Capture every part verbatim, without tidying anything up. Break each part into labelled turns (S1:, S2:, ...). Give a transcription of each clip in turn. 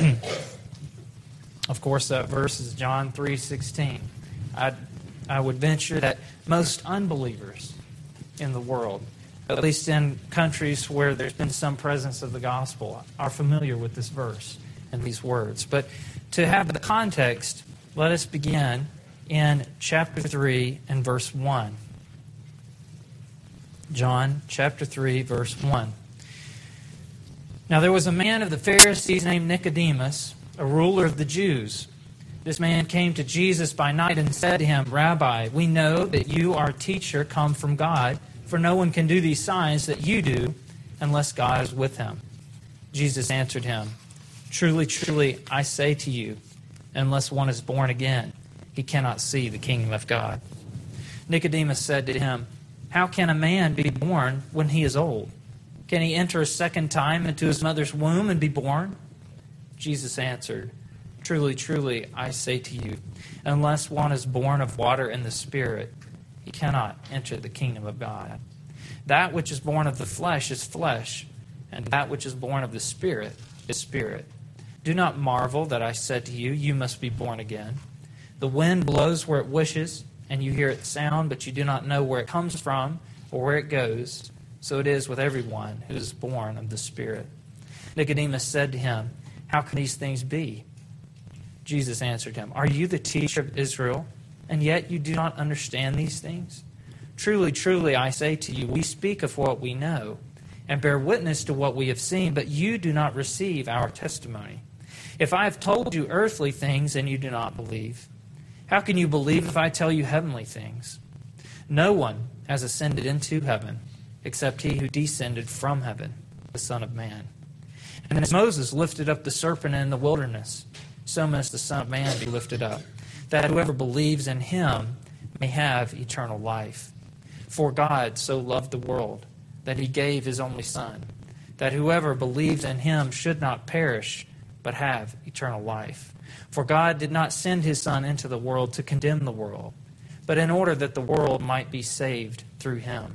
S1: Of course, that verse is John three sixteen. I I would venture that most unbelievers in the world, at least in countries where there's been some presence of the gospel, are familiar with this verse and these words. But to have the context, let us begin in chapter three and verse one. John chapter three, verse one. Now there was a man of the Pharisees named Nicodemus, a ruler of the Jews. This man came to Jesus by night and said to him, Rabbi, we know that you are a teacher come from God, for no one can do these signs that you do unless God is with him. Jesus answered him, Truly, truly, I say to you, unless one is born again, he cannot see the kingdom of God. Nicodemus said to him, How can a man be born when he is old? Can he enter a second time into his mother's womb and be born? Jesus answered, Truly, truly, I say to you, unless one is born of water and the Spirit, he cannot enter the kingdom of God. That which is born of the flesh is flesh, and that which is born of the Spirit is spirit. Do not marvel that I said to you, you must be born again. The wind blows where it wishes, and you hear its sound, but you do not know where it comes from or where it goes. So it is with everyone who is born of the Spirit. Nicodemus said to him, How can these things be? Jesus answered him, Are you the teacher of Israel, and yet you do not understand these things? Truly, truly, I say to you, we speak of what we know, and bear witness to what we have seen, but you do not receive our testimony. If I have told you earthly things and you do not believe, how can you believe if I tell you heavenly things? No one has ascended into heaven except he who descended from heaven, the Son of Man. And as Moses lifted up the serpent in the wilderness, so must the Son of Man be lifted up, that whoever believes in him may have eternal life. For God so loved the world that he gave his only Son, that whoever believes in him should not perish, but have eternal life. For God did not send his Son into the world to condemn the world, but in order that the world might be saved through him.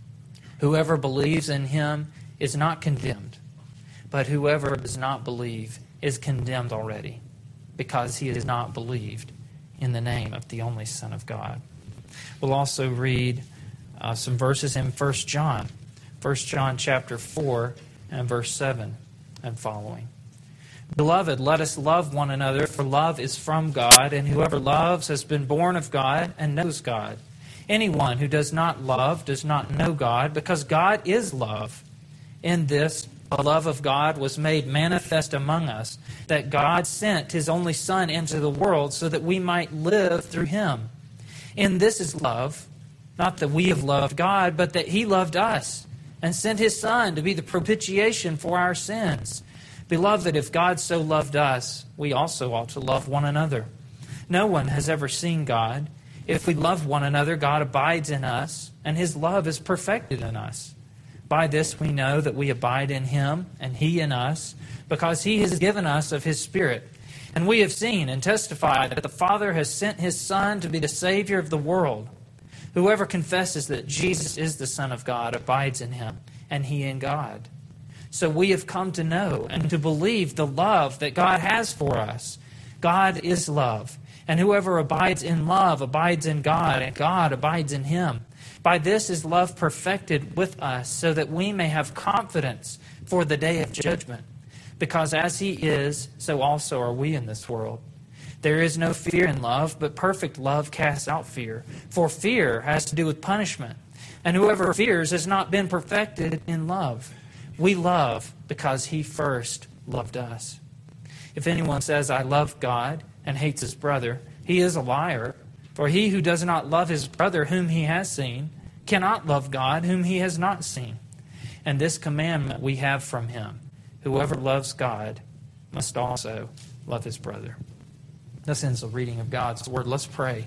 S1: Whoever believes in him is not condemned, but whoever does not believe is condemned already, because he has not believed in the name of the only Son of God. We'll also read uh, some verses in First John. First John chapter four and verse seven and following. Beloved, let us love one another, for love is from God, and whoever loves has been born of God and knows God. Anyone who does not love does not know God, because God is love. In this, the love of God was made manifest among us, that God sent his only Son into the world so that we might live through him. In this is love, not that we have loved God, but that he loved us and sent his Son to be the propitiation for our sins. Beloved, if God so loved us, we also ought to love one another. No one has ever seen God. If we love one another, God abides in us, and his love is perfected in us. By this we know that we abide in him, and he in us, because he has given us of his Spirit. And we have seen and testified that the Father has sent his Son to be the Savior of the world. Whoever confesses that Jesus is the Son of God abides in him, and he in God. So we have come to know and to believe the love that God has for us. God is love, and whoever abides in love abides in God, and God abides in him. By this is love perfected with us, so that we may have confidence for the day of judgment. Because as he is, so also are we in this world. There is no fear in love, but perfect love casts out fear. For fear has to do with punishment, and whoever fears has not been perfected in love. We love because he first loved us. If anyone says, I love God, and hates his brother, he is a liar. For he who does not love his brother whom he has seen cannot love God whom he has not seen. And this commandment we have from him: whoever loves God must also love his brother. This ends the reading of God's word. Let's pray.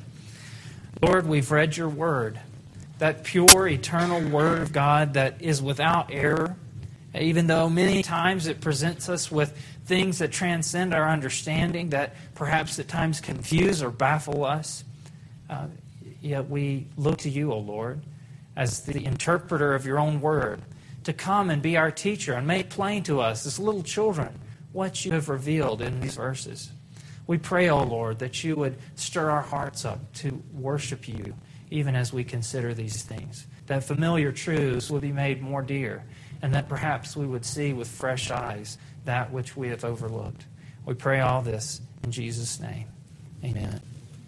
S1: Lord, we've read your word, that pure, eternal word of God that is without error, even though many times it presents us with things that transcend our understanding, that perhaps at times confuse or baffle us. Uh, yet we look to you, O Lord, as the interpreter of your own word, to come and be our teacher and make plain to us as little children what you have revealed in these verses. We pray, O Lord, that you would stir our hearts up to worship you, even as we consider these things, that familiar truths would be made more dear, and that perhaps we would see with fresh eyes that which we have overlooked. We pray all this in Jesus' name. Amen.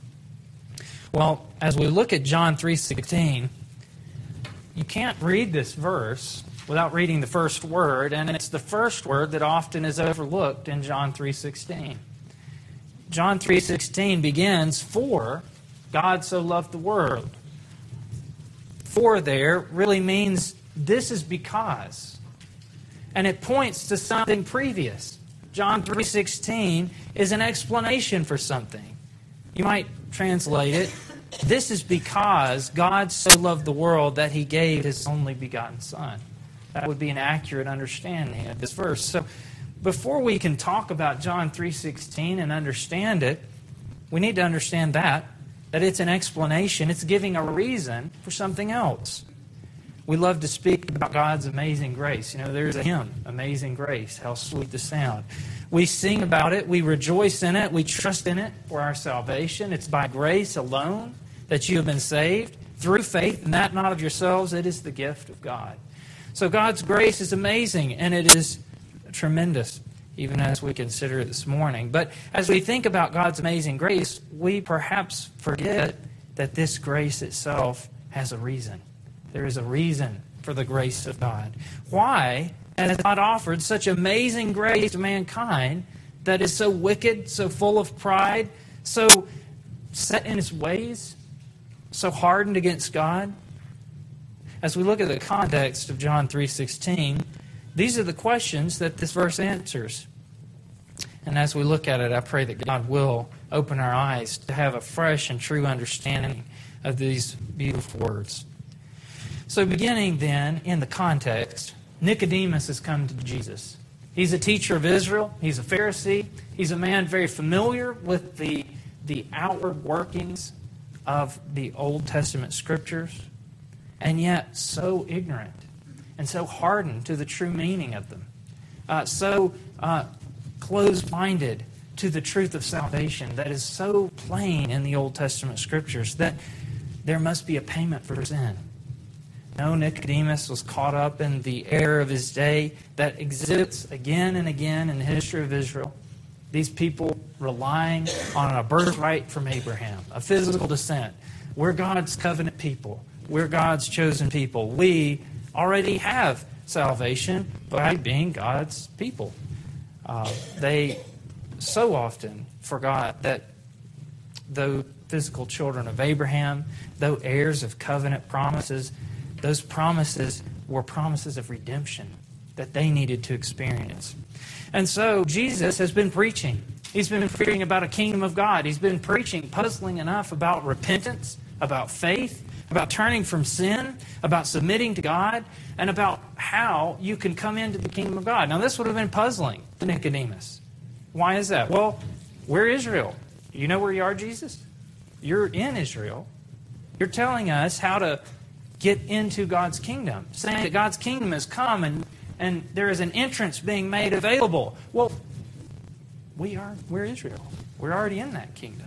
S1: Well, as we look at John three sixteen, you can't read this verse without reading the first word, and it's the first word that often is overlooked in John three sixteen. John three sixteen begins, "For God so loved the world." "For" there really means this is because. And it points to something previous. John three sixteen is an explanation for something. You might translate it, this is because God so loved the world that He gave His only begotten Son. That would be an accurate understanding of this verse. So before we can talk about John three sixteen and understand it, we need to understand that, that it's an explanation. It's giving a reason for something else. We love to speak about God's amazing grace. You know, there's a hymn, Amazing Grace, how sweet the sound. We sing about it, we rejoice in it, we trust in it for our salvation. It's by grace alone that you have been saved, through faith, and that not of yourselves, it is the gift of God. So God's grace is amazing, and it is tremendous, even as we consider it this morning. But as we think about God's amazing grace, we perhaps forget that this grace itself has a reason. There is a reason for the grace of God. Why has God offered such amazing grace to mankind that is so wicked, so full of pride, so set in its ways, so hardened against God? As we look at the context of John three sixteen, these are the questions that this verse answers. And as we look at it, I pray that God will open our eyes to have a fresh and true understanding of these beautiful words. So beginning then in the context, Nicodemus has come to Jesus. He's a teacher of Israel. He's a Pharisee. He's a man very familiar with the, the outward workings of the Old Testament Scriptures, and yet so ignorant and so hardened to the true meaning of them, uh, so uh, closed-minded to the truth of salvation that is so plain in the Old Testament Scriptures that there must be a payment for sin. No, Nicodemus was caught up in the error of his day that exhibits again and again in the history of Israel. These people relying on a birthright from Abraham, a physical descent. We're God's covenant people. We're God's chosen people. We already have salvation by being God's people. Uh, they so often forgot that though physical children of Abraham, though heirs of covenant promises, those promises were promises of redemption that they needed to experience. And so Jesus has been preaching. He's been preaching about a kingdom of God. He's been preaching, puzzling enough, about repentance, about faith, about turning from sin, about submitting to God, and about how you can come into the kingdom of God. Now, this would have been puzzling to Nicodemus. Why is that? Well, we're Israel. You know where you are, Jesus? You're in Israel. You're telling us how to get into God's kingdom, saying that God's kingdom has come and, and there is an entrance being made available. Well, we are, we're Israel. We're already in that kingdom.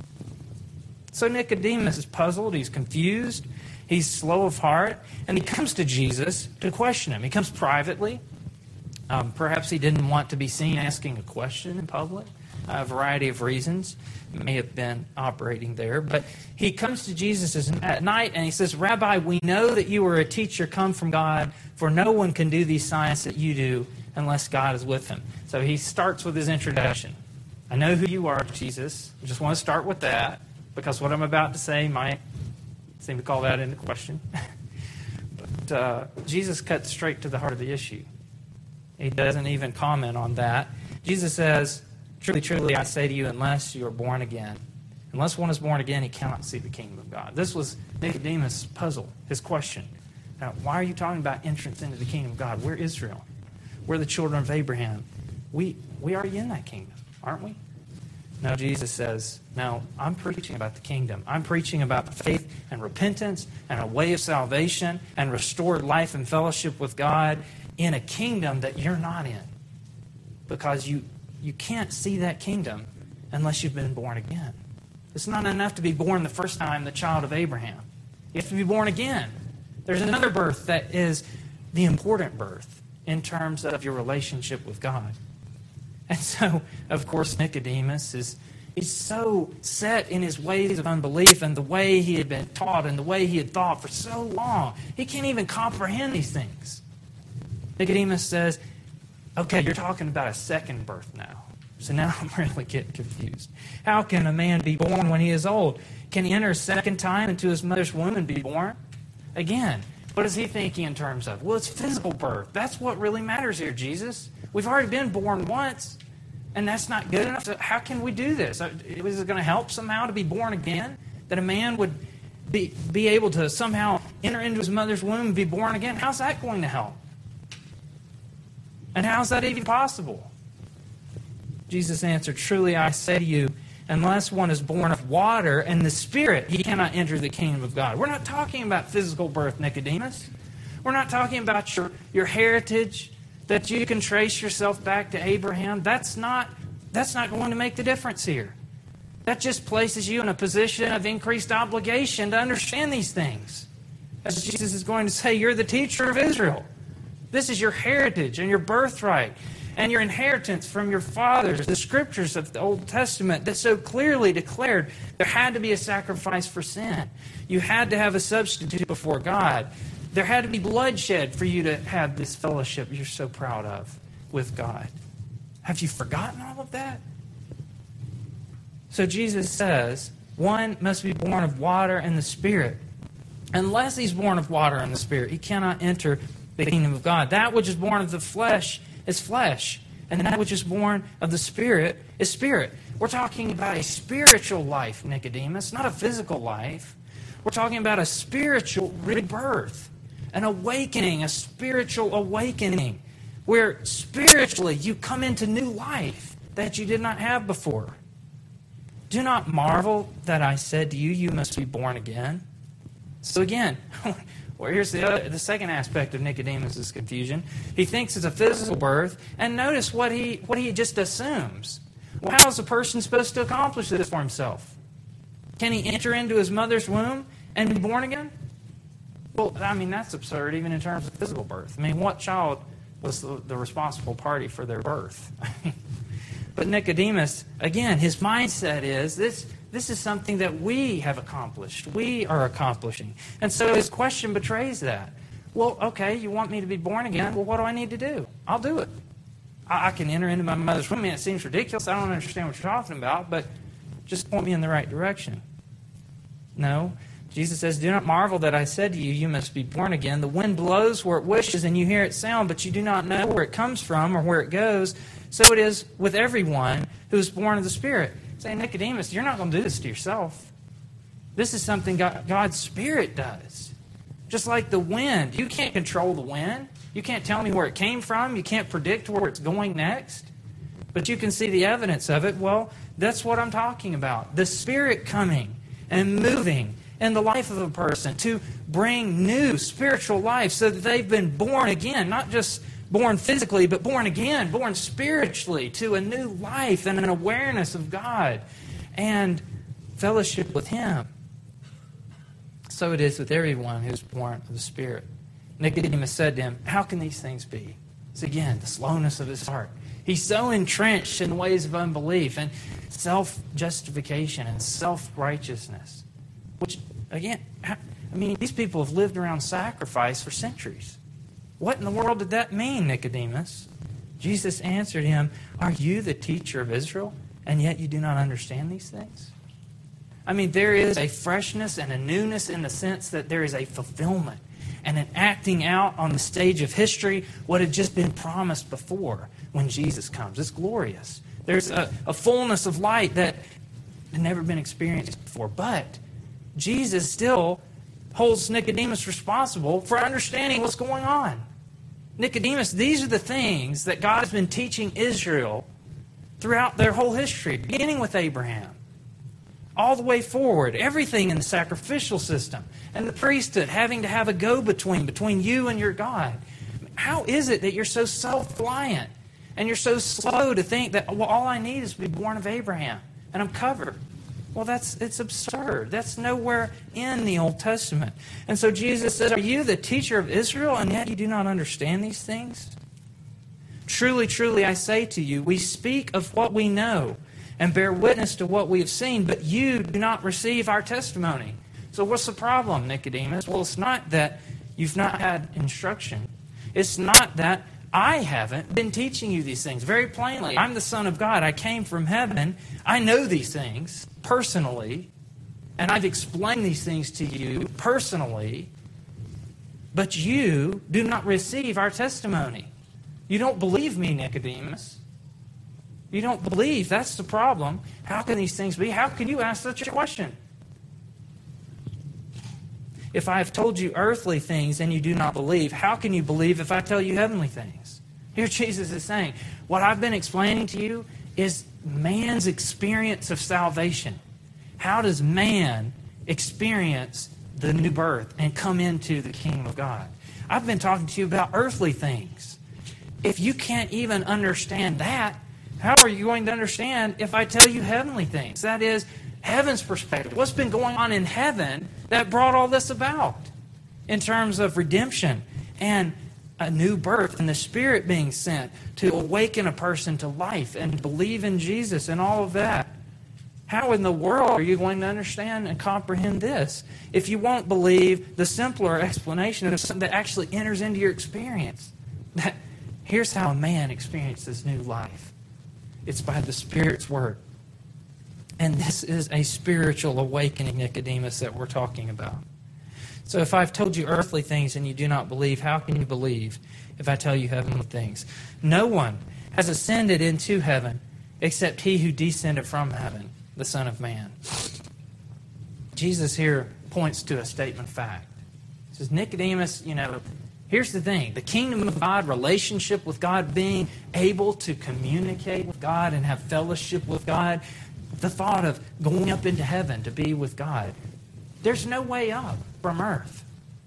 S1: So Nicodemus is puzzled, he's confused, he's slow of heart, and he comes to Jesus to question him. He comes privately. Um, perhaps he didn't want to be seen asking a question in public. A variety of reasons may have been operating there. But he comes to Jesus at night and he says, "Rabbi, we know that you are a teacher come from God, for no one can do these signs that you do unless God is with him." So he starts with his introduction. I know who you are, Jesus. I just want to start with that, because what I'm about to say might seem to call that into question. But uh, Jesus cuts straight to the heart of the issue. He doesn't even comment on that. Jesus says, "Truly, truly, I say to you, unless you are born again, unless one is born again, he cannot see the kingdom of God." This was Nicodemus' puzzle, his question. Now, why are you talking about entrance into the kingdom of God? We're Israel. We're the children of Abraham. We, we are in that kingdom, aren't we? No, Jesus says, no, I'm preaching about the kingdom. I'm preaching about faith and repentance and a way of salvation and restored life and fellowship with God in a kingdom that you're not in. because you, you can't see that kingdom unless you've been born again. It's not enough to be born the first time the child of Abraham. You have to be born again. There's another birth that is the important birth in terms of your relationship with God. And so, of course, Nicodemus is he's so set in his ways of unbelief and the way he had been taught and the way he had thought for so long. He can't even comprehend these things. Nicodemus says, okay, you're talking about a second birth now. So now I'm really getting confused. How can a man be born when he is old? Can he enter a second time into his mother's womb and be born? Again, what is he thinking in terms of? Well, it's physical birth. That's what really matters here, Jesus. We've already been born once, and that's not good enough. So how can we do this? Is it going to help somehow to be born again? That a man would be, be able to somehow enter into his mother's womb and be born again? How's that going to help? And how's that even possible? Jesus answered, truly I say to you, unless one is born of water and the Spirit, he cannot enter the kingdom of God. We're not talking about physical birth, Nicodemus. We're not talking about your, your heritage, that you can trace yourself back to Abraham. That's not, that's not going to make the difference here. That just places you in a position of increased obligation to understand these things. As Jesus is going to say, you're the teacher of Israel. This is your heritage and your birthright and your inheritance from your fathers. The scriptures of the Old Testament that so clearly declared there had to be a sacrifice for sin. You had to have a substitute before God. There had to be bloodshed for you to have this fellowship you're so proud of with God. Have you forgotten all of that? So Jesus says, one must be born of water and the Spirit. Unless he's born of water and the Spirit, he cannot enter the kingdom of God. That which is born of the flesh is flesh, and that which is born of the Spirit is spirit. We're talking about a spiritual life, Nicodemus, not a physical life. We're talking about a spiritual rebirth, an awakening, a spiritual awakening, where spiritually you come into new life that you did not have before. Do not marvel that I said to you, you must be born again. So again, well, here's the, other, the second aspect of Nicodemus' confusion. He thinks it's a physical birth, and notice what he what he just assumes. Well, how is a person supposed to accomplish this for himself? Can he enter into his mother's womb and be born again? Well, I mean, that's absurd even in terms of physical birth. I mean, what child was the, the responsible party for their birth? But Nicodemus, again, his mindset is this. This is something that we have accomplished. We are accomplishing. And so his question betrays that. Well, okay, you want me to be born again? Well, what do I need to do? I'll do it. I, I can enter into my mother's womb. I mean, it seems ridiculous. I don't understand what you're talking about, but just point me in the right direction. No. Jesus says, do not marvel that I said to you, you must be born again. The wind blows where it wishes, and you hear its sound, but you do not know where it comes from or where it goes. So it is with everyone who is born of the Spirit. Say, Nicodemus, you're not going to do this to yourself. This is something God, God's Spirit does. Just like the wind. You can't control the wind. You can't tell me where it came from. You can't predict where it's going next. But you can see the evidence of it. Well, that's what I'm talking about. The Spirit coming and moving in the life of a person to bring new spiritual life so that they've been born again, not just born physically, but born again, born spiritually to a new life and an awareness of God and fellowship with Him. So it is with everyone who's born of the Spirit. Nicodemus said to him, how can these things be? It's again the slowness of his heart. He's so entrenched in ways of unbelief and self-justification and self-righteousness. Which, again, I mean, these people have lived around sacrifice for centuries. What in the world did that mean, Nicodemus? Jesus answered him, are you the teacher of Israel, and yet you do not understand these things? I mean, there is a freshness and a newness in the sense that there is a fulfillment and an acting out on the stage of history what had just been promised before when Jesus comes. It's glorious. There's a, a fullness of light that had never been experienced before. But Jesus still holds Nicodemus responsible for understanding what's going on. Nicodemus, these are the things that God has been teaching Israel throughout their whole history, beginning with Abraham, all the way forward, everything in the sacrificial system, and the priesthood having to have a go-between between you and your God. How is it that you're so self-reliant And you're so slow to think that, well, all I need is to be born of Abraham, and I'm covered. Well, that's it's absurd. That's nowhere in the Old Testament. And so Jesus says, are you the teacher of Israel, and yet you do not understand these things? Truly, truly, I say to you, we speak of what we know and bear witness to what we have seen, but you do not receive our testimony. So what's the problem, Nicodemus? Well, it's not that you've not had instruction. It's not that I haven't been teaching you these things. Very plainly, I'm the Son of God. I came from heaven. I know these things personally, and I've explained these things to you personally, but you do not receive our testimony. You don't believe me, Nicodemus. You don't believe. That's the problem. How can these things be? How can you ask such a question? If I have told you earthly things and you do not believe, how can you believe if I tell you heavenly things? Here Jesus is saying, what I've been explaining to you is man's experience of salvation. How does man experience the new birth and come into the kingdom of God? I've been talking to you about earthly things. If you can't even understand that, how are you going to understand if I tell you heavenly things? That is, heaven's perspective. What's been going on in heaven that brought all this about in terms of redemption and a new birth and the Spirit being sent to awaken a person to life and believe in Jesus and all of that? How in the world are you going to understand and comprehend this if you won't believe the simpler explanation of something that actually enters into your experience? That, here's how a man experiences new life. It's by the Spirit's word. And this is a spiritual awakening, Nicodemus, that we're talking about. So if I've told you earthly things and you do not believe, how can you believe if I tell you heavenly things? No one has ascended into heaven except he who descended from heaven, the Son of Man. Jesus here points to a statement of fact. He says, Nicodemus, you know, here's the thing. The kingdom of God, relationship with God, being able to communicate with God and have fellowship with God, the thought of going up into heaven to be with God, there's no way up from earth.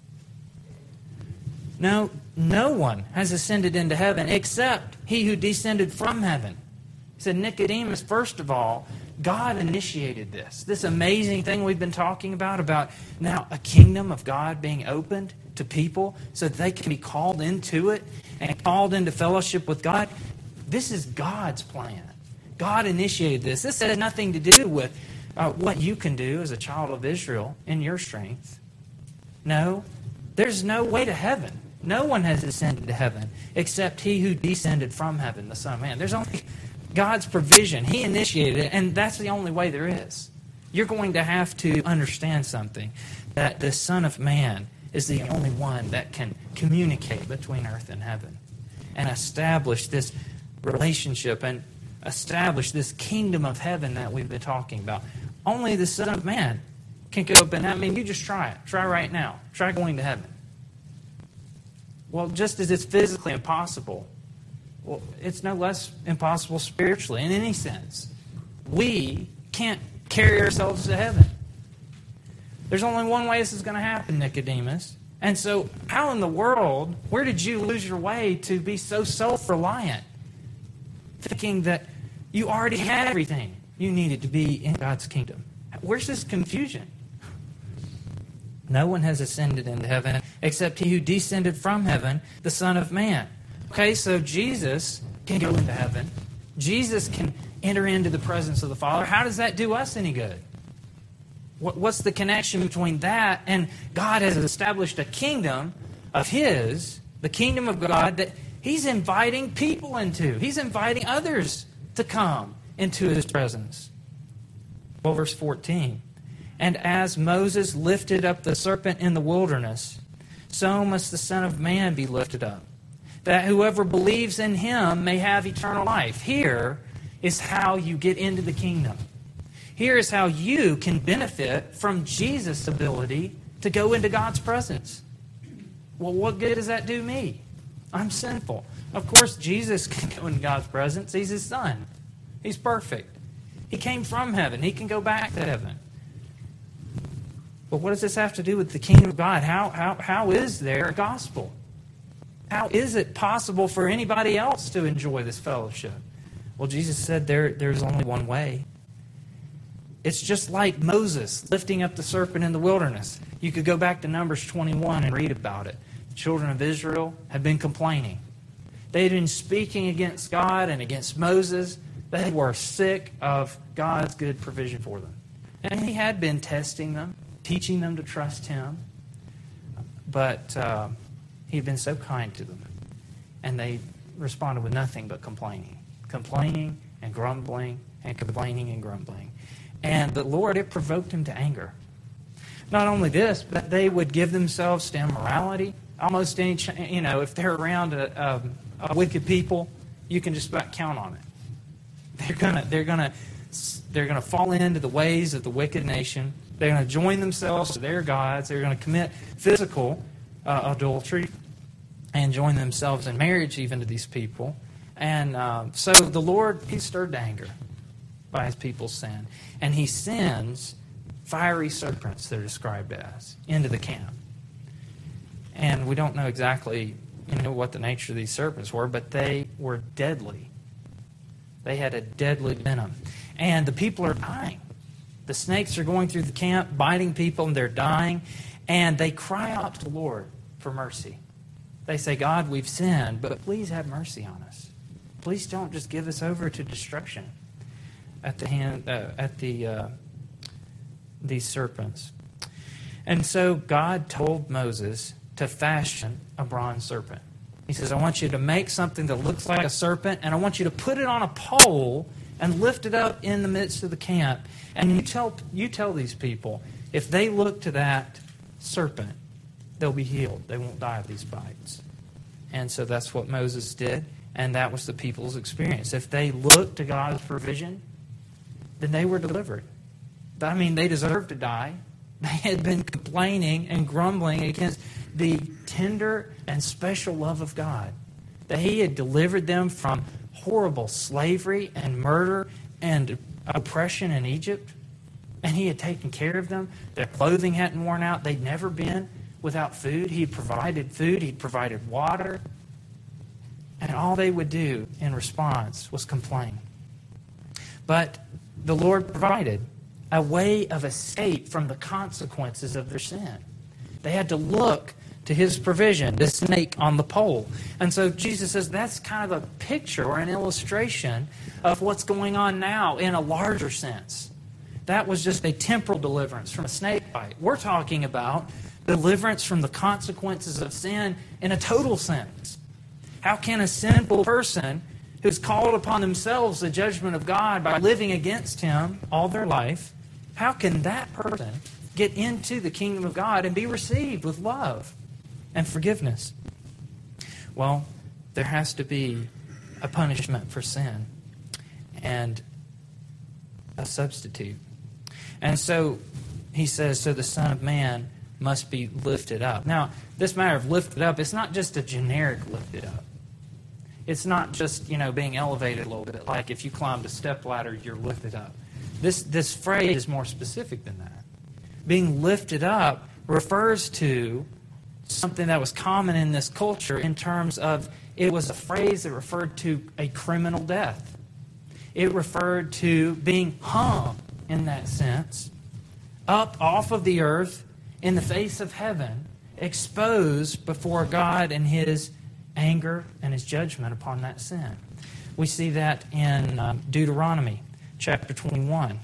S1: No, no one has ascended into heaven except he who descended from heaven. He said, Nicodemus, first of all, God initiated this. This amazing thing we've been talking about, about now a kingdom of God being opened to people so that they can be called into it and called into fellowship with God. This is God's plan. God initiated this. This has nothing to do with uh, what you can do as a child of Israel in your strength. No, there's no way to heaven. No one has ascended to heaven except he who descended from heaven, the Son of Man. There's only God's provision. He initiated it, and that's the only way there is. You're going to have to understand something, that the Son of Man is the only one that can communicate between earth and heaven and establish this relationship and establish this kingdom of heaven that we've been talking about. Only the Son of Man can go up and I mean, you just try it. Try right now. Try going to heaven. Well, just as it's physically impossible, well, it's no less impossible spiritually in any sense. We can't carry ourselves to heaven. There's only one way this is going to happen, Nicodemus. And so, how in the world, where did you lose your way to be so self-reliant, thinking that you already had everything you needed to be in God's kingdom? Where's this confusion? No one has ascended into heaven except he who descended from heaven, the Son of Man. Okay, so Jesus can go into heaven. Jesus can enter into the presence of the Father. How does that do us any good? What's the connection between that and God has established a kingdom of His, the kingdom of God, that He's inviting people into. He's inviting others to come into His presence. Well, verse fourteen. And as Moses lifted up the serpent in the wilderness, so must the Son of Man be lifted up, that whoever believes in Him may have eternal life. Here is how you get into the kingdom. Here is how you can benefit from Jesus' ability to go into God's presence. Well, what good does that do me? I'm sinful. Of course, Jesus can go into God's presence. He's His Son. He's perfect. He came from heaven. He can go back to heaven. But what does this have to do with the kingdom of God? How, how, how is there a gospel? how is it possible for anybody else to enjoy this fellowship? Well, Jesus said there, there's only one way. It's just like Moses lifting up the serpent in the wilderness. You could go back to Numbers twenty-one and read about it. The children of Israel had been complaining. They had been speaking against God and against Moses. They were sick of God's good provision for them. And He had been testing them, teaching them to trust Him. But uh, He had been so kind to them. And they responded with nothing but complaining. Complaining and grumbling and complaining and grumbling. And the Lord, it provoked Him to anger. Not only this, but they would give themselves to immorality. Almost any, you know, if they're around a, a, a wicked people, you can just about count on it. They're gonna, they're gonna, they're gonna fall into the ways of the wicked nation. They're gonna join themselves to their gods. They're gonna commit physical uh, adultery and join themselves in marriage even to these people. And uh, so the Lord, He stirred to anger by His people's sin. And He sends fiery serpents, they're described as, into the camp. And we don't know exactly, you know, what the nature of these serpents were, but they were deadly. They had a deadly venom. And the people are dying. The snakes are going through the camp, biting people, and they're dying. And they cry out to the Lord for mercy. They say, God, we've sinned, but please have mercy on us. Please don't just give us over to destruction at the hand uh, at the uh, these serpents. And so God told Moses to fashion a bronze serpent. He says, I want you to make something that looks like a serpent, and I want you to put it on a pole and lift it up in the midst of the camp. And you tell you tell these people, if they look to that serpent, they'll be healed. They won't die of these bites. And so that's what Moses did, and that was the people's experience. If they looked to God's provision, then they were delivered. I mean, they deserved to die. They had been complaining and grumbling against the tender and special love of God. That He had delivered them from horrible slavery and murder and oppression in Egypt. And He had taken care of them. Their clothing hadn't worn out. They'd never been without food. He provided food. He'd provided water. And all they would do in response was complain. But the Lord provided a way of escape from the consequences of their sin. They had to look to His provision, the snake on the pole. And so Jesus says that's kind of a picture or an illustration of what's going on now in a larger sense. That was just a temporal deliverance from a snake bite. We're talking about deliverance from the consequences of sin in a total sense. How can a sinful person who's called upon themselves the judgment of God by living against Him all their life, how can that person get into the kingdom of God and be received with love and forgiveness? Well, there has to be a punishment for sin and a substitute. And so He says, so the Son of Man must be lifted up. Now, this matter of lifted up, it's not just a generic lifted up. It's not just, you know, being elevated a little bit, like if you climbed a stepladder, you're lifted up. This this phrase is more specific than that. Being lifted up refers to something that was common in this culture in terms of it was a phrase that referred to a criminal death. It referred to being hung, in that sense, up off of the earth in the face of heaven, exposed before God and His anger and His judgment upon that sin. We see that in um, Deuteronomy chapter twenty-one.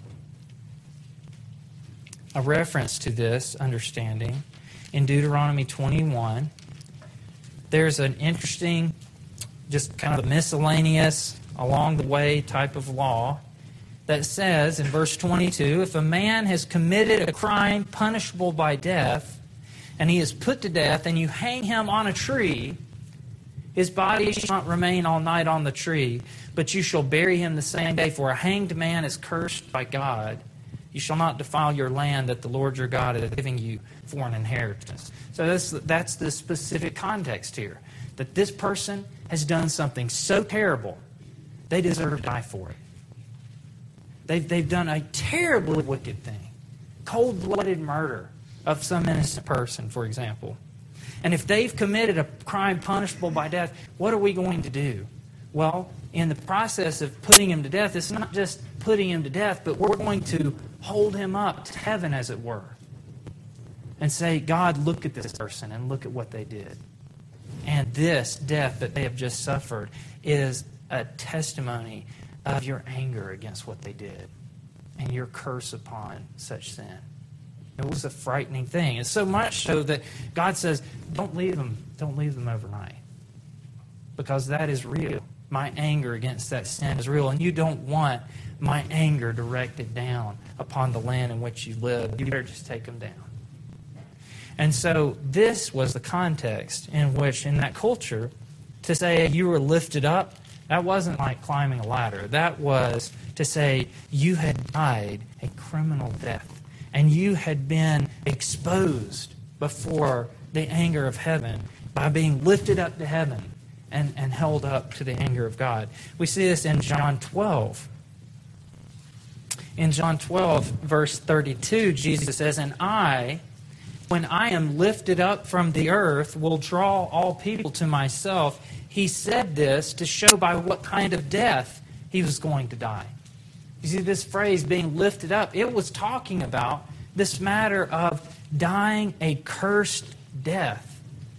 S1: A reference to this understanding in Deuteronomy twenty-one. There's an interesting, just kind of a miscellaneous, along the way type of law that says in verse twenty-two, if a man has committed a crime punishable by death, and he is put to death, and you hang him on a tree, his body shall not remain all night on the tree, but you shall bury him the same day, for a hanged man is cursed by God. You shall not defile your land that the Lord your God is giving you for an inheritance. So that's, that's the specific context here, that this person has done something so terrible, they deserve to die for it. They've, they've done a terribly wicked thing, cold-blooded murder of some innocent person, for example. And if they've committed a crime punishable by death, what are we going to do? Well, in the process of putting him to death, it's not just putting him to death, but we're going to hold him up to heaven, as it were, and say, God, look at this person and look at what they did. And this death that they have just suffered is a testimony of your anger against what they did and your curse upon such sin. It was a frightening thing. And so much so that God says, don't leave them, don't leave them overnight. Because that is real. My anger against that sin is real. And you don't want my anger directed down upon the land in which you live. You better just take them down. And so this was the context in which, in that culture, to say you were lifted up, that wasn't like climbing a ladder. That was to say you had died a criminal death, and you had been exposed before the anger of heaven by being lifted up to heaven and, and held up to the anger of God. We see this in John twelve. In John twelve, verse thirty-two, Jesus says, "And I, when I am lifted up from the earth, will draw all people to myself." He said this to show by what kind of death he was going to die. You see, this phrase, being lifted up, it was talking about this matter of dying a cursed death,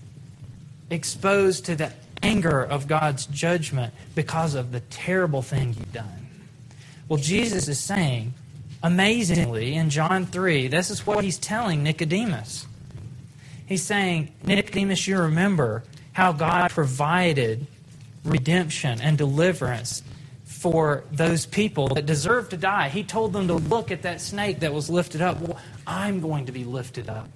S1: exposed to the anger of God's judgment because of the terrible thing you've done. Well, Jesus is saying, amazingly, in John three, this is what he's telling Nicodemus. He's saying, Nicodemus, you remember how God provided redemption and deliverance for those people that deserve to die. He told them to look at that snake that was lifted up. Well, I'm going to be lifted up.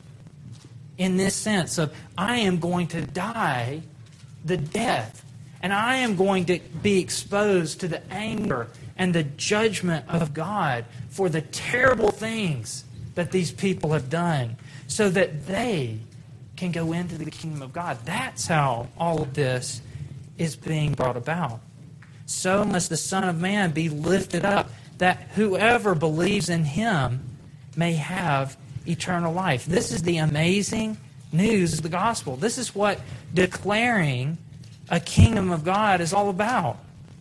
S1: In this sense of, I am going to die the death. And I am going to be exposed to the anger and the judgment of God for the terrible things that these people have done, so that they can go into the kingdom of God. That's how all of this is being brought about. So must the Son of Man be lifted up, that whoever believes in him may have eternal life. This is the amazing news of the gospel. This is what declaring a kingdom of God is all about.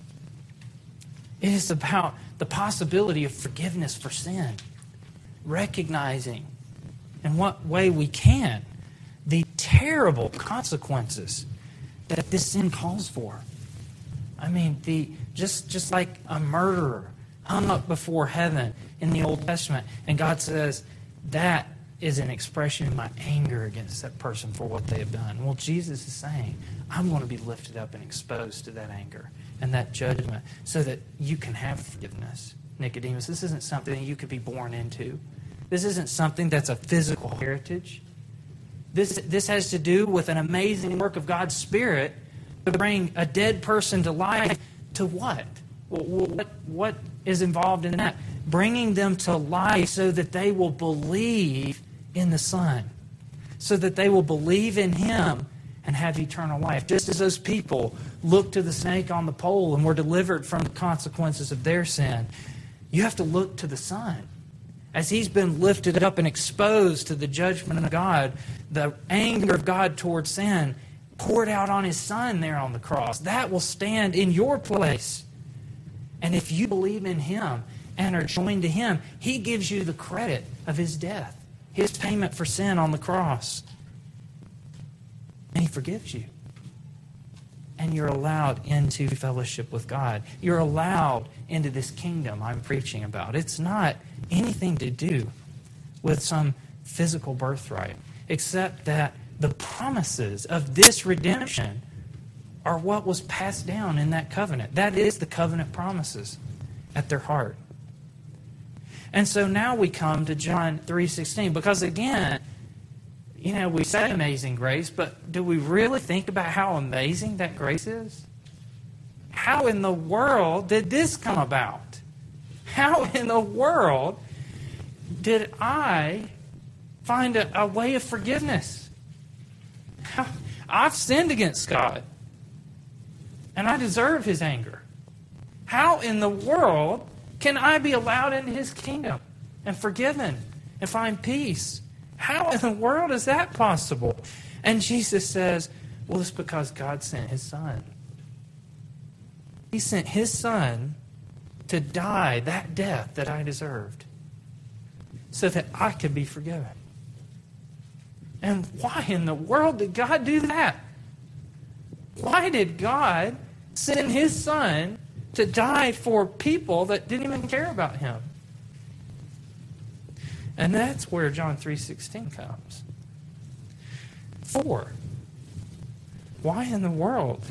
S1: It is about the possibility of forgiveness for sin, recognizing in what way we can the terrible consequences that this sin calls for. I mean, the just just like a murderer hung up before heaven in the Old Testament, and God says, that is an expression of my anger against that person for what they have done. Well, Jesus is saying, I'm going to be lifted up and exposed to that anger and that judgment so that you can have forgiveness. Nicodemus, this isn't something that you could be born into. This isn't something that's a physical heritage. This, this has to do with an amazing work of God's Spirit to bring a dead person to life. To what? What, what is involved in that? Bringing them to life so that they will believe in the Son, so that they will believe in Him and have eternal life. Just as those people looked to the snake on the pole and were delivered from the consequences of their sin, you have to look to the Son. As He's been lifted up and exposed to the judgment of God, the anger of God towards sin poured out on His Son there on the cross. That will stand in your place. And if you believe in Him and are joined to Him, He gives you the credit of His death, His payment for sin on the cross. And He forgives you. And you're allowed into fellowship with God. You're allowed into this kingdom I'm preaching about. It's not anything to do with some physical birthright, except that the promises of this redemption are what was passed down in that covenant. That is the covenant promises at their heart. And so now we come to John three sixteen, because again, you know, we say amazing grace, but do we really think about how amazing that grace is? How in the world did this come about? How in the world did I find a, a way of forgiveness? How, I've sinned against God, and I deserve His anger. How in the world can I be allowed into His kingdom and forgiven and find peace? How in the world is that possible? And Jesus says, well, it's because God sent his Son. He sent his Son to die that death that I deserved so that I could be forgiven. And why in the world did God do that? Why did God send his Son to die for people that didn't even care about him? And that's where John three sixteen comes. For, why in the world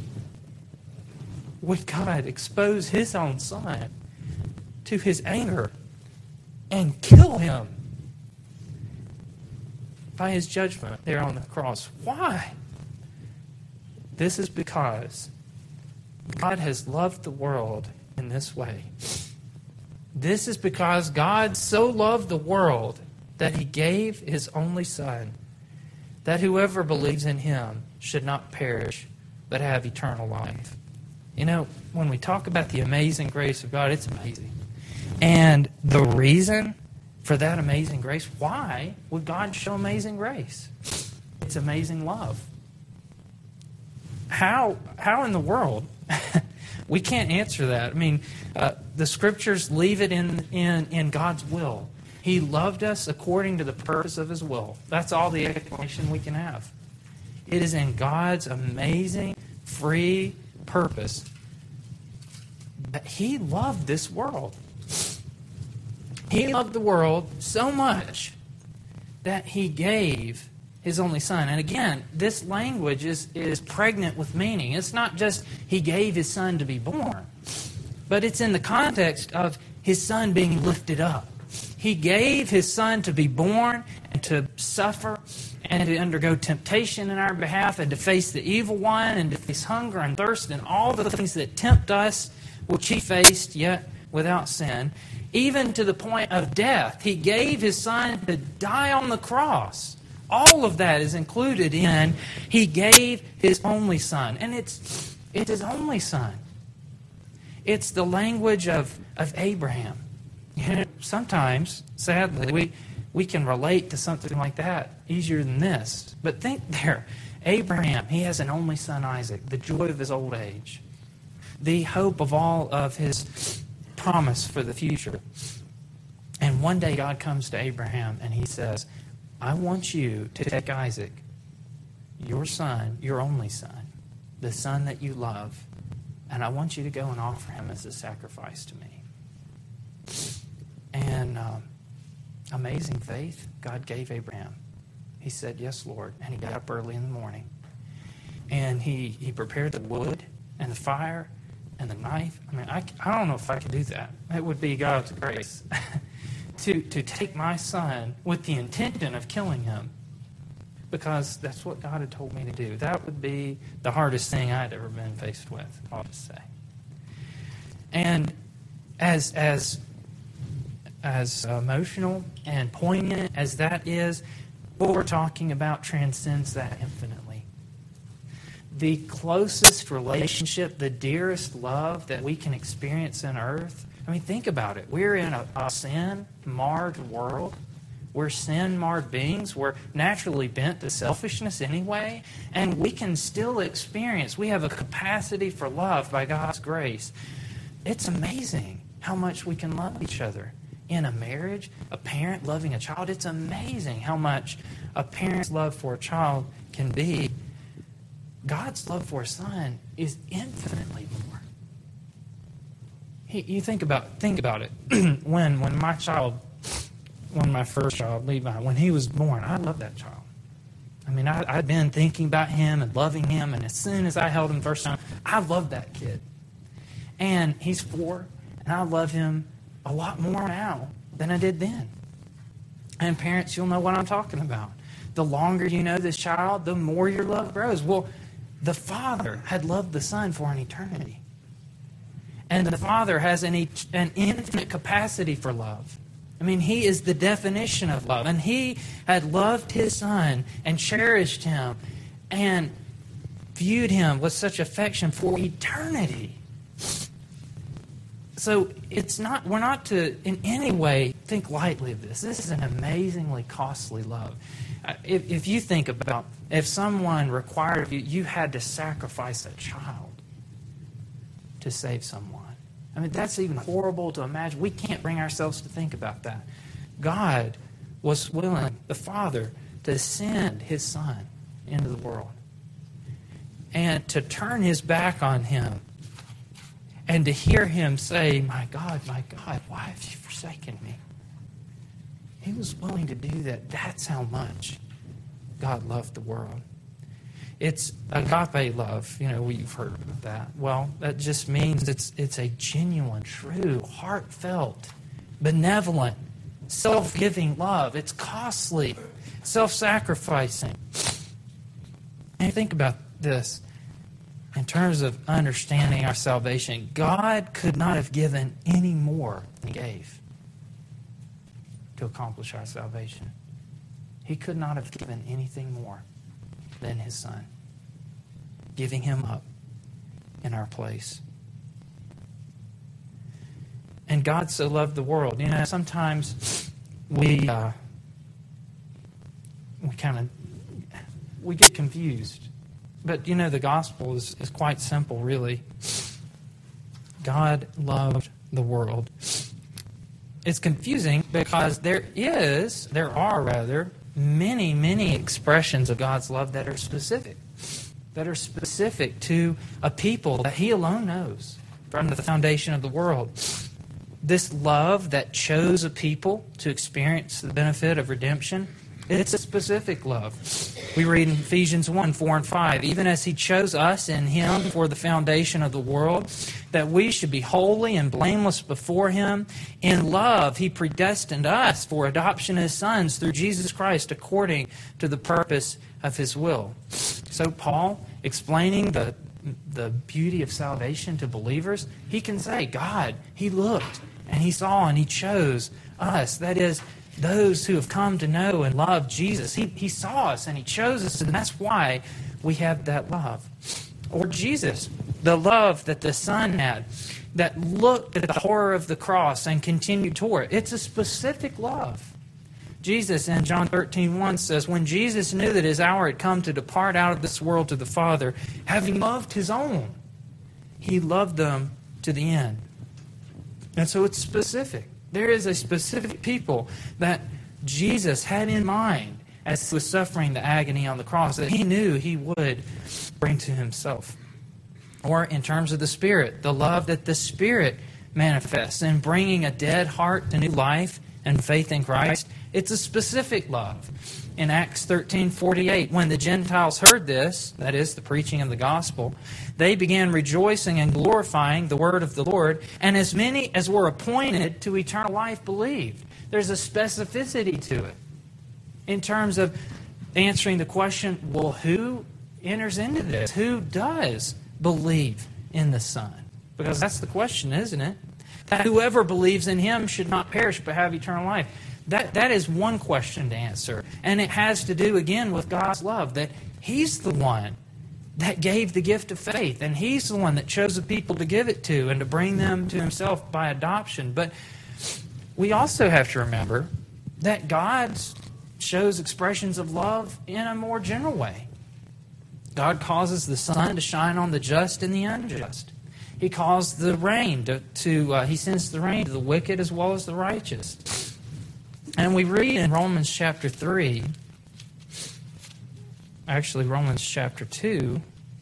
S1: would God expose his own Son to his anger and kill him by his judgment there on the cross? Why? This is because God has loved the world in this way. This is because God so loved the world that he gave his only Son, that whoever believes in him should not perish, but have eternal life. You know, when we talk about the amazing grace of God, it's amazing. And the reason for that amazing grace, why would God show amazing grace? It's amazing love. How, how in the world? We can't answer that. I mean, uh, the Scriptures leave it in, in, in God's will. He loved us according to the purpose of his will. That's all the explanation we can have. It is in God's amazing, free purpose that he loved this world. He loved the world so much that he gave his only Son. And again, this language is, is pregnant with meaning. It's not just he gave his Son to be born, but it's in the context of his Son being lifted up. He gave his Son to be born and to suffer and to undergo temptation in our behalf and to face the evil one and to face hunger and thirst and all the things that tempt us, which he faced yet without sin, even to the point of death. He gave his Son to die on the cross. All of that is included in he gave his only Son. And it's, it's his only Son. It's the language of, of Abraham. You know, sometimes, sadly, we, we can relate to something like that easier than this. But think there, Abraham, he has an only son, Isaac, the joy of his old age, the hope of all of his promise for the future. And one day God comes to Abraham and he says, I want you to take Isaac, your son, your only son, the son that you love, and I want you to go and offer him as a sacrifice to me. And um, amazing faith God gave Abraham. He said, yes, Lord. And he got up early in the morning. And he, he prepared the wood and the fire and the knife. I mean, I, I don't know if I could do that. It would be God's grace. to, to take my son with the intention of killing him. Because that's what God had told me to do. That would be the hardest thing I'd ever been faced with, I'll just say. And as as as emotional and poignant as that is, what we're talking about transcends that infinitely. The closest relationship, the dearest love that we can experience on earth, I mean, think about it. We're in a, a sin-marred world. We're sin-marred beings. We're naturally bent to selfishness anyway, and we can still experience, we have a capacity for love by God's grace. It's amazing how much we can love each other. In a marriage, a parent loving a child, it's amazing how much a parent's love for a child can be. God's love for a son is infinitely more. He, you think about think about it. when when my child, when my first child, Levi, when he was born, I loved that child. I mean, I, I'd been thinking about him and loving him, and as soon as I held him the first time, I loved that kid. And he's four, and I love him a lot more now than I did then. And parents, you'll know what I'm talking about. The longer you know this child, the more your love grows. Well, the Father had loved the Son for an eternity. And the Father has an, an infinite capacity for love. I mean, He is the definition of love. And He had loved His Son and cherished Him and viewed Him with such affection for eternity. So it's not, we're not to in any way think lightly of this. This is an amazingly costly love. If, if you think about, if someone required of you, you had to sacrifice a child to save someone. I mean, that's even horrible to imagine. We can't bring ourselves to think about that. God was willing, the Father, to send His Son into the world and to turn His back on Him and to hear Him say, "My God, my God, why have you forsaken me?" He was willing to do that. That's how much God loved the world. It's agape love. You know, we've heard of that. Well, that just means it's it's a genuine, true, heartfelt, benevolent, self-giving love. It's costly, self-sacrificing. And think about this in terms of understanding our salvation. God could not have given any more than He gave to accomplish our salvation. He could not have given anything more than His Son, giving Him up in our place. And God so loved the world. You know, sometimes we uh, we kind of we get confused. But, you know, the gospel is, is quite simple, really. God loved the world. It's confusing because there is, there are rather, many, many expressions of God's love that are specific, that are specific to a people that He alone knows from the foundation of the world. This love that chose a people to experience the benefit of redemption, it's a specific love. We read in Ephesians one, four, and five, even as He chose us in Him for the foundation of the world, that we should be holy and blameless before Him. In love, He predestined us for adoption as sons through Jesus Christ according to the purpose of His will. So Paul, explaining the, the beauty of salvation to believers, he can say, God, He looked and He saw and He chose us. That is, those who have come to know and love Jesus. He, he saw us and He chose us, and that's why we have that love. Or Jesus, the love that the Son had, that looked at the horror of the cross and continued toward it. It's a specific love. Jesus in John thirteen one says, when Jesus knew that His hour had come to depart out of this world to the Father, having loved His own, He loved them to the end. And so it's specific. There is a specific people that Jesus had in mind as He was suffering the agony on the cross that He knew He would bring to Himself. Or in terms of the Spirit, the love that the Spirit manifests in bringing a dead heart to new life and faith in Christ. It's a specific love. In Acts thirteen forty-eight, when the Gentiles heard this, that is, the preaching of the gospel, they began rejoicing and glorifying the word of the Lord, and as many as were appointed to eternal life believed. There's a specificity to it in terms of answering the question, well, who enters into this? Who does believe in the Son? Because that's the question, isn't it? That whoever believes in Him should not perish but have eternal life. That that is one question to answer. And it has to do, again, with God's love, that He's the one that gave the gift of faith, and He's the one that chose the people to give it to and to bring them to Himself by adoption. But we also have to remember that God shows expressions of love in a more general way. God causes the sun to shine on the just and the unjust. He caused the rain to, to uh, He sends the rain to the wicked as well as the righteous. And we read in Romans chapter three, actually Romans chapter two,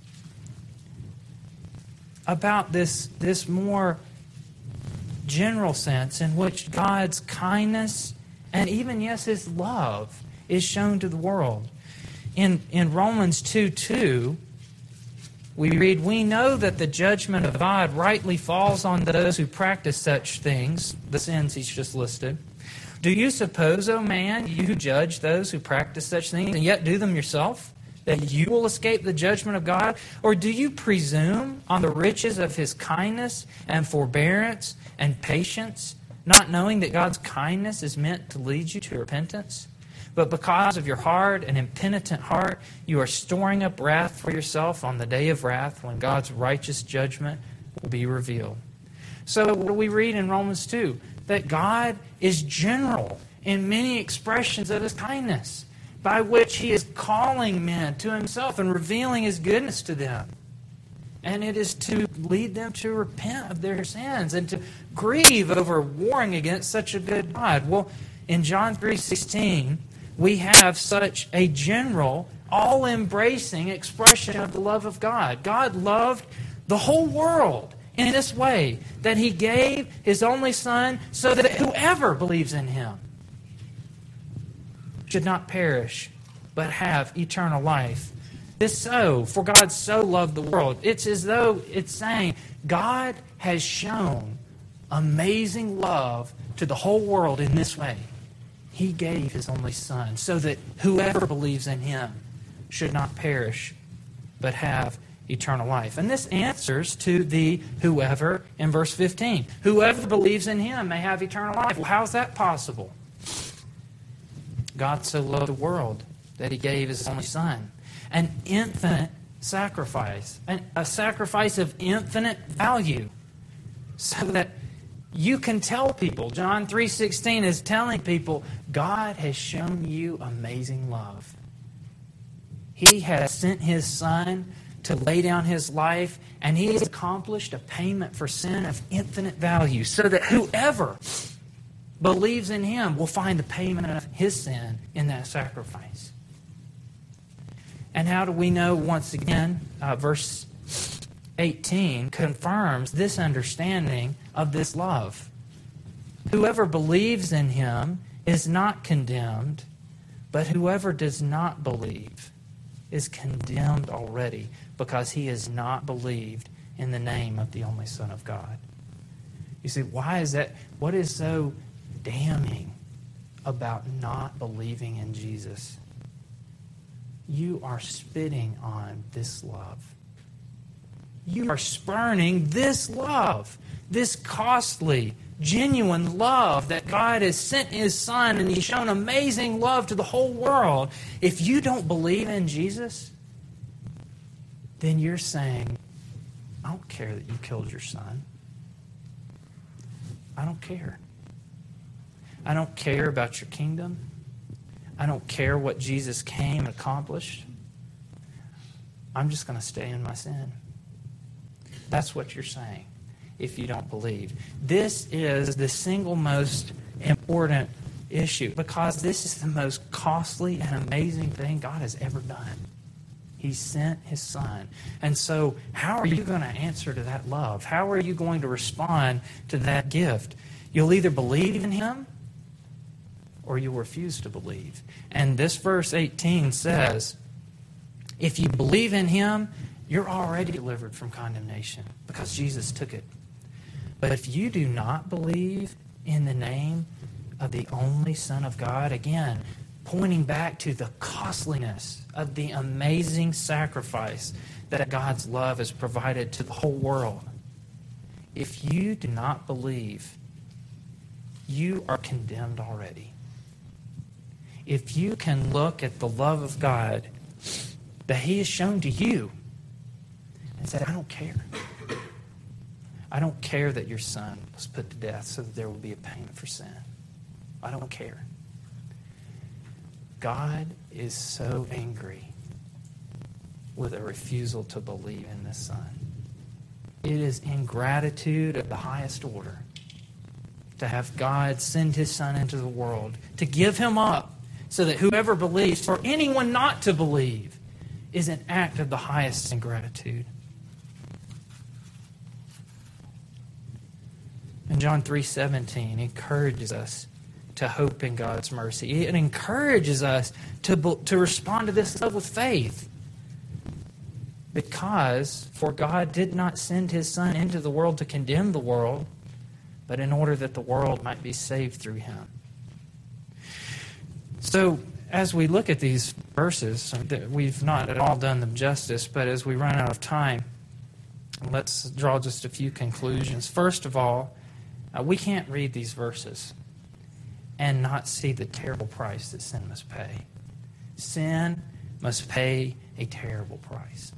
S1: about this, this more general sense in which God's kindness and even, yes, His love is shown to the world. In, in Romans two two, we read, we know that the judgment of God rightly falls on those who practice such things, the sins He's just listed. Do you suppose, O man, you who judge those who practice such things, and yet do them yourself, that you will escape the judgment of God? Or do you presume on the riches of His kindness and forbearance and patience, not knowing that God's kindness is meant to lead you to repentance? But because of your hard and impenitent heart, you are storing up wrath for yourself on the day of wrath, when God's righteous judgment will be revealed. So what do we read in Romans two? That God is general in many expressions of His kindness. by which he is calling men to himself and revealing his goodness to them. And it is to lead them to repent of their sins and to grieve over warring against such a good God. Well, in John three sixteen, we have such a general, all-embracing expression of the love of God. God loved the whole world in this way, that he gave his only Son so that whoever believes in him should not perish, but have eternal life. This so, for God so loved the world. It's as though it's saying, God has shown amazing love to the whole world in this way. He gave his only Son so that whoever believes in him should not perish, but have eternal life. And this answers to the whoever in verse fifteen. Whoever believes in him may have eternal life. Well, how is that possible? God so loved the world that he gave his only Son. An infinite sacrifice. An, a sacrifice of infinite value. So that you can tell people, John three sixteen is telling people, God has shown you amazing love. He has sent his Son to lay down his life, and he has accomplished a payment for sin of infinite value, so that whoever believes in him will find the payment of his sin in that sacrifice. And how do we know, once again, uh, verse eighteen confirms this understanding of this love. Whoever believes in him is not condemned, but whoever does not believe is condemned already, because he has not believed in the name of the only Son of God. You see, why is that? What is so damning about not believing in Jesus? You are spitting on this love. You are spurning this love, this costly, genuine love that God has sent his Son, and he's shown amazing love to the whole world. If you don't believe in Jesus, then you're saying, I don't care that you killed your son. I don't care. I don't care about your kingdom. I don't care what Jesus came and accomplished. I'm just going to stay in my sin. That's what you're saying if you don't believe. This is the single most important issue, because this is the most costly and amazing thing God has ever done. He sent his Son. And so how are you going to answer to that love? How are you going to respond to that gift? You'll either believe in him or you'll refuse to believe. And this verse eighteen says, if you believe in him, you're already delivered from condemnation because Jesus took it. But if you do not believe in the name of the only Son of God, again, pointing back to the costliness of the amazing sacrifice that God's love has provided to the whole world. If you do not believe, you are condemned already. If you can look at the love of God that he has shown to you and say, I don't care. I don't care that your son was put to death so that there will be a payment for sin. I don't care. God is so angry with a refusal to believe in this Son. It is ingratitude of the highest order to have God send his Son into the world, to give him up so that whoever believes, or anyone not to believe, is an act of the highest ingratitude. And John three seventeen encourages us to hope in God's mercy. It encourages us to, to respond to this love with faith. Because, for God did not send his Son into the world to condemn the world, but in order that the world might be saved through him. So, as we look at these verses, we've not at all done them justice, but as we run out of time, let's draw just a few conclusions. First of all, uh, we can't read these verses and not see the terrible price that sin must pay. Sin must pay a terrible price.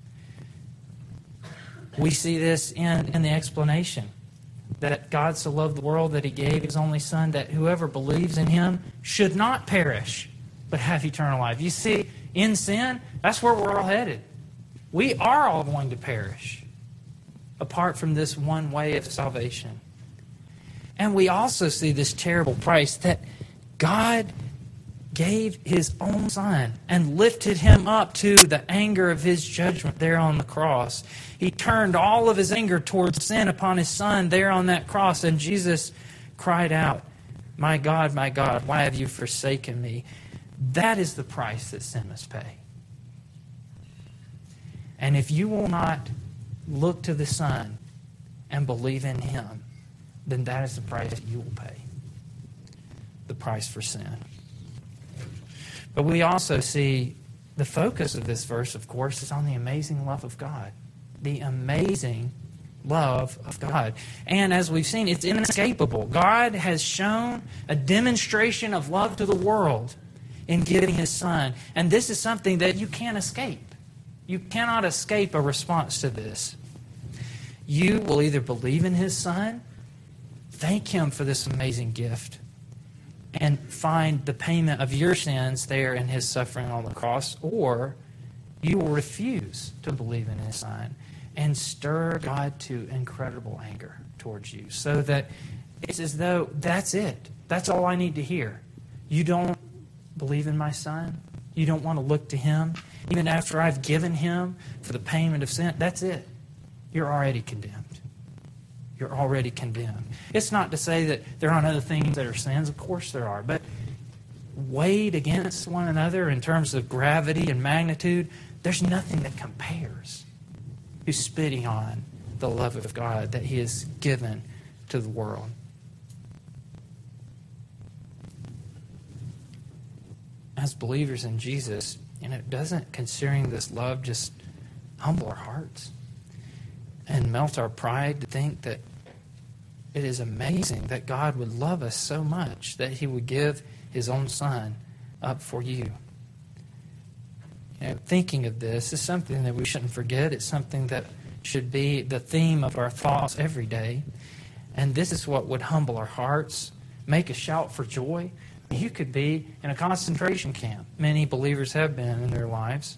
S1: We see this in, in the explanation that God so loved the world that he gave his only Son, that whoever believes in him should not perish, but have eternal life. You see, in sin, that's where we're all headed. We are all going to perish apart from this one way of salvation. And we also see this terrible price that God gave His own Son and lifted Him up to the anger of His judgment there on the cross. He turned all of His anger towards sin upon His Son there on that cross, and Jesus cried out, "My God, my God, why have you forsaken me?" That is the price that sin must pay. And if you will not look to the Son and believe in Him, then that is the price that you will pay. The price for sin. But we also see the focus of this verse, of course, is on the amazing love of God. The amazing love of God. And as we've seen, it's inescapable. God has shown a demonstration of love to the world in giving His Son. And this is something that you can't escape. You cannot escape a response to this. You will either believe in His Son, thank Him for this amazing gift, and find the payment of your sins there in His suffering on the cross, or you will refuse to believe in His Son and stir God to incredible anger towards you, so that it's as though that's it. That's all I need to hear. You don't believe in my Son? You don't want to look to Him? Even after I've given Him for the payment of sin? That's it. You're already condemned. You're already condemned. It's not to say that there aren't other things that are sins. Of course there are. But weighed against one another in terms of gravity and magnitude, there's nothing that compares to spitting on the love of God that He has given to the world. As believers in Jesus, you know, doesn't considering this love just humble our hearts and melt our pride to think that it is amazing that God would love us so much that He would give His own Son up for you? You know, thinking of this is something that we shouldn't forget. It's something that should be the theme of our thoughts every day. And this is what would humble our hearts, make us shout for joy. You could be in a concentration camp. Many believers have been in their lives.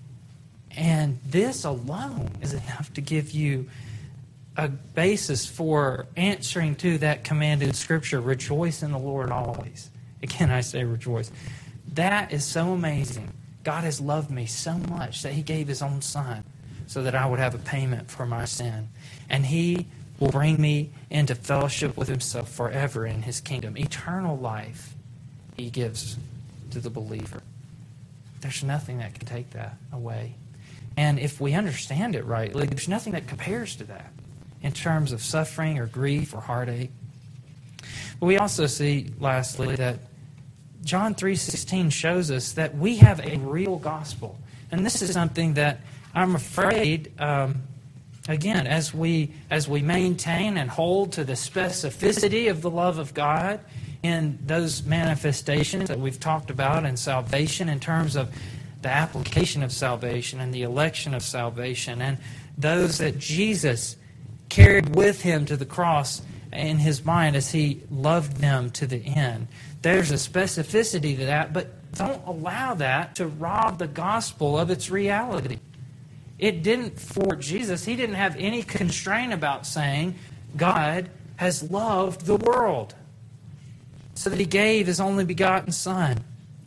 S1: And this alone is enough to give you a basis for answering to that command in Scripture, rejoice in the Lord always. Again, I say rejoice. That is so amazing. God has loved me so much that He gave His own Son so that I would have a payment for my sin. And He will bring me into fellowship with Himself forever in His kingdom. Eternal life He gives to the believer. There's nothing that can take that away. And if we understand it rightly, there's nothing that compares to that in terms of suffering or grief or heartache. But we also see, lastly, that John three sixteen shows us that we have a real gospel. And this is something that I'm afraid, um, again, as we as we maintain and hold to the specificity of the love of God in those manifestations that we've talked about in salvation, in terms of the application of salvation and the election of salvation, and those that Jesus carried with Him to the cross in His mind as He loved them to the end. There's a specificity to that, but don't allow that to rob the gospel of its reality. It didn't, for Jesus, He didn't have any constraint about saying God has loved the world so that He gave His only begotten Son.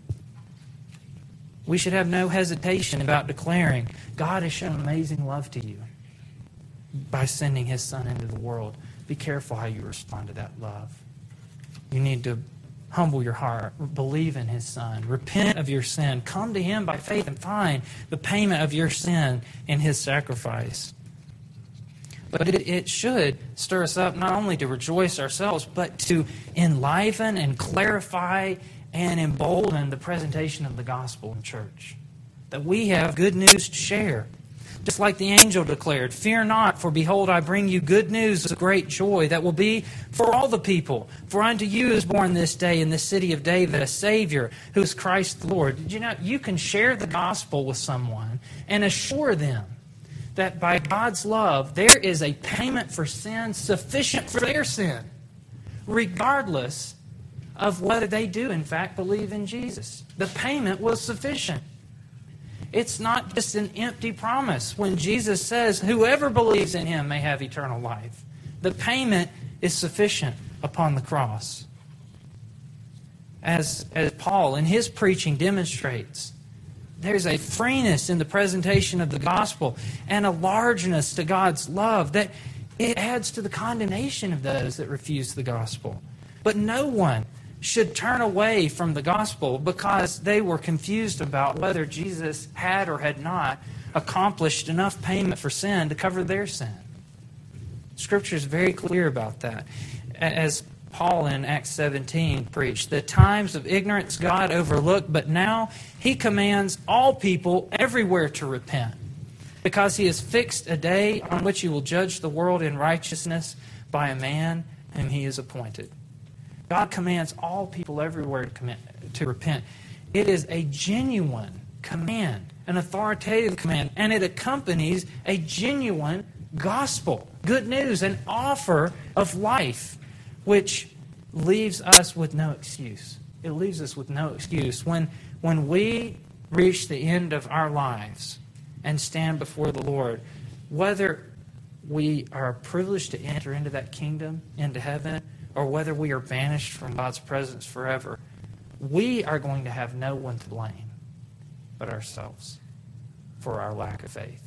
S1: We should have no hesitation about declaring, God has shown amazing love to you by sending His Son into the world. Be careful how you respond to that love. You need to humble your heart, believe in His Son, repent of your sin, come to Him by faith and find the payment of your sin in His sacrifice. But it, it should stir us up not only to rejoice ourselves, but to enliven and clarify and embolden the presentation of the gospel in church. That we have good news to share. Just like the angel declared, fear not, for behold, I bring you good news of great joy that will be for all the people. For unto you is born this day in the city of David a Savior, who is Christ the Lord. Did you know you can share the gospel with someone and assure them that by God's love, there is a payment for sin sufficient for their sin, regardless of whether they do, in fact, believe in Jesus. The payment was sufficient. It's not just an empty promise when Jesus says, whoever believes in him may have eternal life. The payment is sufficient upon the cross. As, as Paul in his preaching demonstrates, there's a freeness in the presentation of the gospel and a largeness to God's love that it adds to the condemnation of those that refuse the gospel. But no one should turn away from the gospel because they were confused about whether Jesus had or had not accomplished enough payment for sin to cover their sin. Scripture is very clear about that. As Paul in Acts seventeen preached, the times of ignorance God overlooked, but now He commands all people everywhere to repent, because He has fixed a day on which He will judge the world in righteousness by a man whom He has appointed. God commands all people everywhere to, commit, to repent. It is a genuine command, an authoritative command, and it accompanies a genuine gospel, good news, an offer of life, which leaves us with no excuse. It leaves us with no excuse. When, when we reach the end of our lives and stand before the Lord, whether we are privileged to enter into that kingdom, into heaven, or whether we are banished from God's presence forever, we are going to have no one to blame but ourselves for our lack of faith.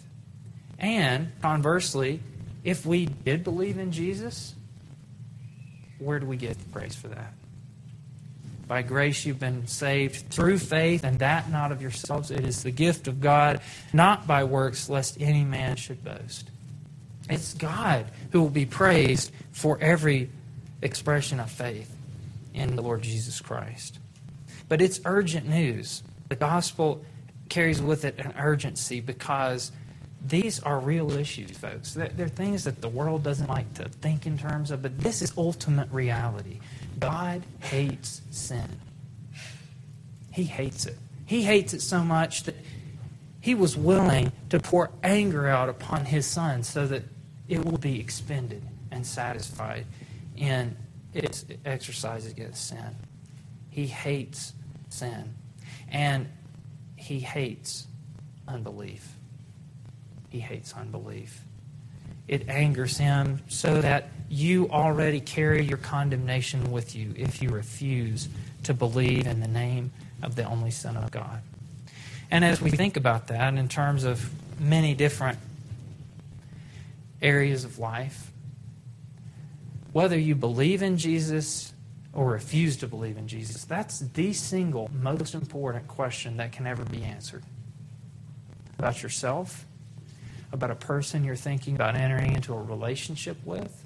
S1: And conversely, if we did believe in Jesus, where do we get praise for that? By grace you've been saved through faith, and that not of yourselves. It is the gift of God, not by works, lest any man should boast. It's God who will be praised for every expression of faith in the Lord Jesus Christ. But it's urgent news. The gospel carries with it an urgency because these are real issues, folks. They're, they're things that the world doesn't like to think in terms of, but this is ultimate reality. God hates sin. He hates it. He hates it so much that He was willing to pour anger out upon His Son so that it will be expended and satisfied in its exercise against sin. He hates sin. And He hates unbelief. He hates unbelief. It angers Him so that you already carry your condemnation with you if you refuse to believe in the name of the only Son of God. And as we think about that in terms of many different areas of life, whether you believe in Jesus or refuse to believe in Jesus, that's the single most important question that can ever be answered. About yourself, about a person you're thinking about entering into a relationship with,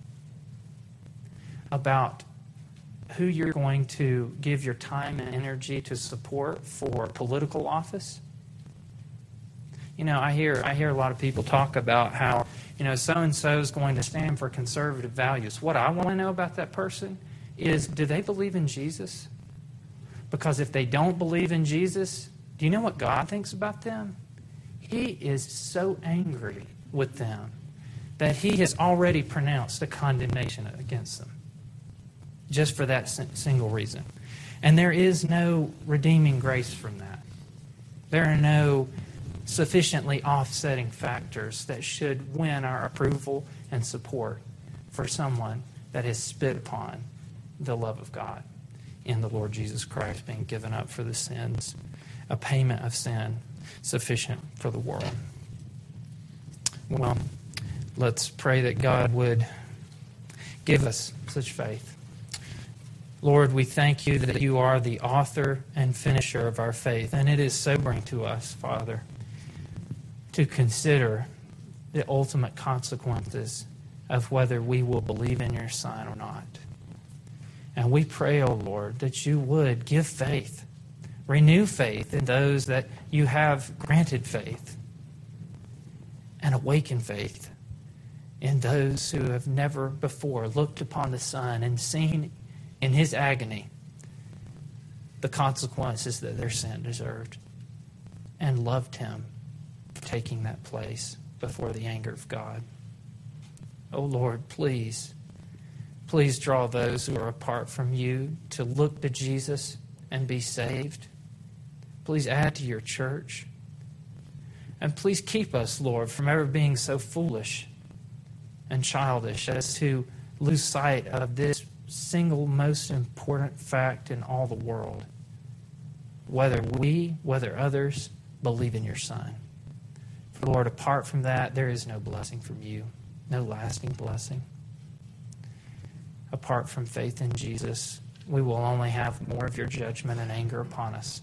S1: about who you're going to give your time and energy to support for political office. You know, I hear I hear a lot of people talk about how, you know, so-and-so is going to stand for conservative values. What I want to know about that person is, do they believe in Jesus? Because if they don't believe in Jesus, do you know what God thinks about them? He is so angry with them that He has already pronounced a condemnation against them, just for that single reason. And there is no redeeming grace from that. There are no sufficiently offsetting factors that should win our approval and support for someone that has spit upon the love of God in the Lord Jesus Christ being given up for the sins, a payment of sin sufficient for the world. Well, let's pray that God would give us such faith. Lord, we thank You that You are the author and finisher of our faith, and it is sobering to us, Father, to consider the ultimate consequences of whether we will believe in Your Son or not. And we pray, O Lord, that You would give faith, renew faith in those that You have granted faith, and awaken faith in those who have never before looked upon the Son and seen in His agony the consequences that their sin deserved, and loved Him for taking that place before the anger of God. Oh Lord, please Please draw those who are apart from you to look to Jesus and be saved. Please add to your church. And please keep us, Lord, from ever being so foolish and childish as to lose sight of this single most important fact in all the world. Whether we, whether others, believe in your Son. For Lord, apart from that, there is no blessing from you, no lasting blessing. Apart from faith in Jesus, we will only have more of your judgment and anger upon us.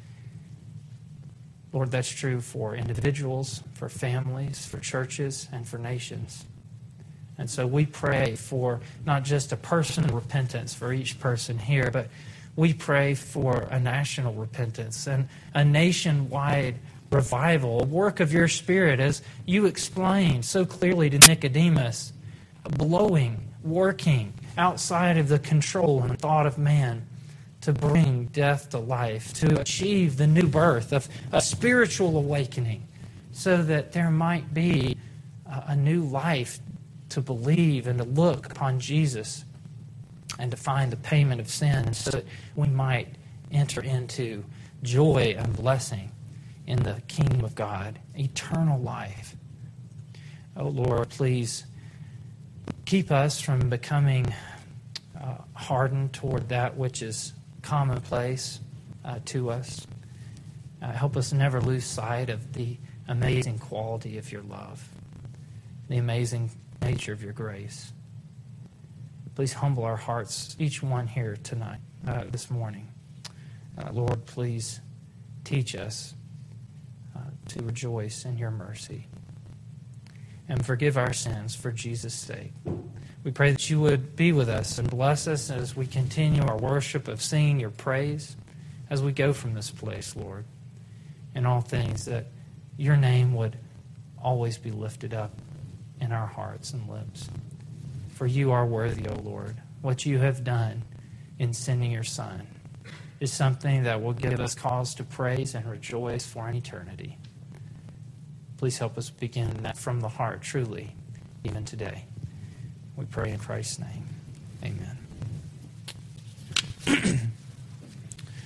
S1: Lord, that's true for individuals, for families, for churches, and for nations. And so we pray for not just a personal repentance for each person here, but we pray for a national repentance and a nationwide revival, a work of your Spirit, as you explained so clearly to Nicodemus, blowing, working outside of the control and thought of man to bring death to life, to achieve the new birth of a spiritual awakening so that there might be a new life to believe and to look upon Jesus and to find the payment of sin so that we might enter into joy and blessing in the kingdom of God, eternal life. Oh Lord, please keep us from becoming uh, hardened toward that which is commonplace uh, to us. Uh, help us never lose sight of the amazing quality of your love, the amazing nature of your grace. Please humble our hearts, each one here tonight, uh, this morning. Uh, Lord, please teach us uh, to rejoice in your mercy and forgive our sins for Jesus' sake. We pray that you would be with us and bless us as we continue our worship of singing your praise as we go from this place, Lord. In all things, that your name would always be lifted up in our hearts and lips. For you are worthy, O Lord. What you have done in sending your Son is something that will give us cause to praise and rejoice for an eternity. Please help us begin that from the heart, truly, even today. We pray in Christ's name. Amen.